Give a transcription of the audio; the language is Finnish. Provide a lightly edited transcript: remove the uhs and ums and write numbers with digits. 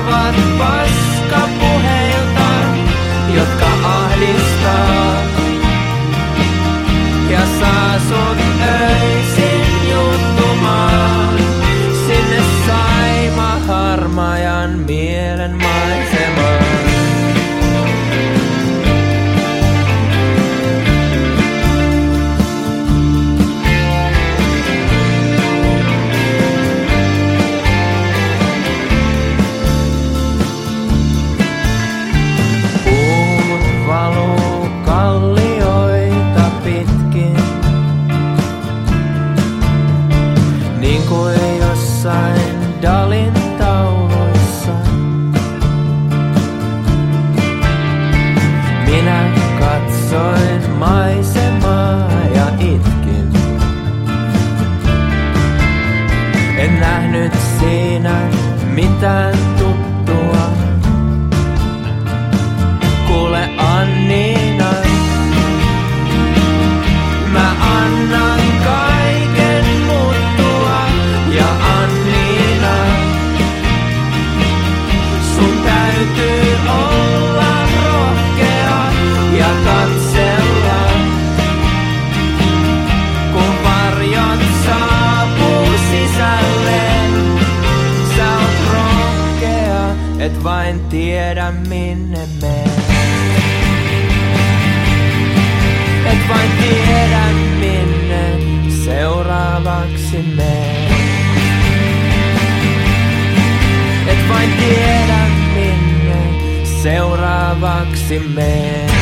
Puhuvat paskapuheilta, jotka ahdistaa. Ja saa sut öisin juttumaan sinne Saima harmajan mielen maisemaan. Puut valuu kallioita pitkin, niin kuin jossain Dalin tauluissa. Minä katsoin maisemaa ja itkin. En nähnyt siinä mitään tuttua. Kuule Anniina, mä annan kaiken muuttua. Ja Anniina, sun täytyy olla rohkea ja katsella, kun varjot saapuu sisälle. Sä oot rohkea, et vain tiedä minne meet. Et vain tiedä minne seuraavaksi meet. Et vain tiedä minne seuraavaksi meet.